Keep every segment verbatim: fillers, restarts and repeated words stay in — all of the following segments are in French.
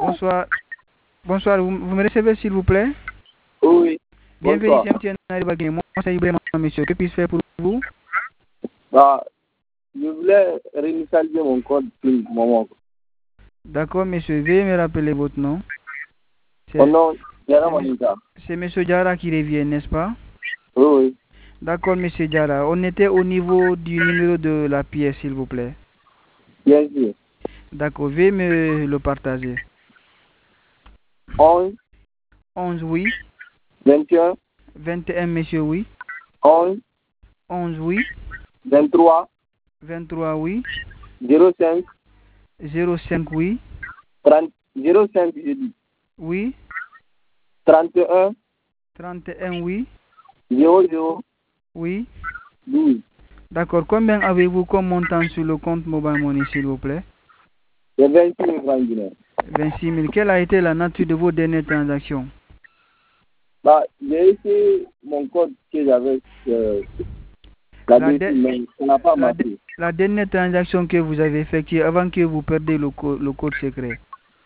Bonsoir. Bonsoir, vous, vous me recevez s'il vous plaît? Oui. Bienvenue, c'est M T N Aribagui. Moi, c'est Ibrahim, monsieur. Que puis-je faire pour vous? Bah, je voulais réinitialiser mon code PIN, maman. D'accord, monsieur. Veuillez me rappeler votre nom. Mon nom, Diarra c'est monsieur- Manika. C'est monsieur Diarra qui revient, n'est-ce pas? Oui, oui. D'accord, monsieur Diarra. On était au niveau du numéro de la pièce, s'il vous plaît. Bien sûr. D'accord, veuillez me le partager. onze, onze, oui. vingt et un, vingt et un, monsieur, oui. onze, onze, oui. vingt-trois, vingt-trois, oui. zéro cinq, zéro cinq, oui. trente, zéro cinq, je dis. Oui. trente et un, trente et un, oui. zéro zéro, Oui. douze. D'accord. Combien avez-vous comme montant sur le compte Mobile Money, s'il vous plaît? C'est vingt-six mille francs guinéens. vingt-six mille. Quelle a été la nature de vos dernières transactions? Bah, j'ai essayé mon code que j'avais euh, La, là-dessus, de- mais ça n'a pas la, de- marché. la dernière transaction que vous avez effectuée avant que vous perdiez le, co- le code secret.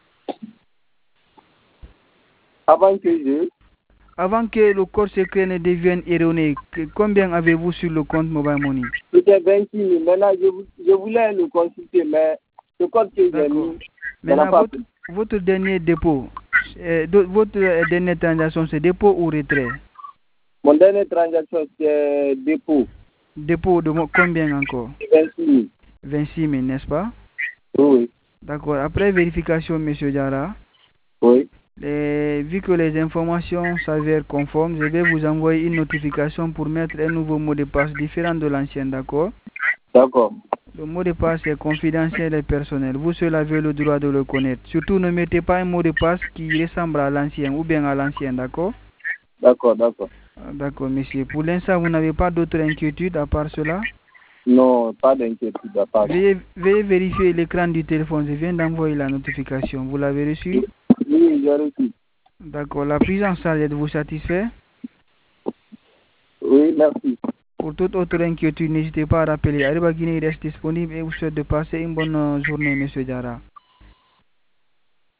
Avant que je... Avant que le code secret ne devienne erroné, que- combien avez-vous sur le compte Mobile Money? C'était vingt-six mille. Maintenant, je, vou- je voulais le consulter, mais ce code que j'ai D'accord. mis, ça n'a Maintenant, pas votre, pris. votre dernier dépôt, euh, de- votre euh, dernière transaction, c'est dépôt ou retrait? Mon dernière transaction, c'est dépôt. Dépôt de mo- combien encore? vingt-six mille. vingt-six mille, n'est-ce pas? Oui, D'accord. Après vérification, monsieur Diarra, oui. les- vu que les informations s'avèrent conformes, je vais vous envoyer une notification pour mettre un nouveau mot de passe différent de l'ancien, d'accord? D'accord. Le mot de passe est confidentiel et personnel. Vous seul avez le droit de le connaître. Surtout, ne mettez pas un mot de passe qui ressemble à l'ancien ou bien à l'ancien, d'accord? D'accord, d'accord. Ah, d'accord, monsieur. Pour l'instant, vous n'avez pas d'autres inquiétudes à part cela? Non, pas d'inquiétude à part. Veuillez, veuillez vérifier l'écran du téléphone. Je viens d'envoyer la notification. Vous l'avez reçu? Oui, j'ai reçu. D'accord. La prise en charge, êtes-vous satisfait? Oui, merci. Pour toute autre inquiétude, n'hésitez pas à rappeler. Arriba Guinée reste disponible et vous souhaite de passer une bonne euh, journée, monsieur Diarra.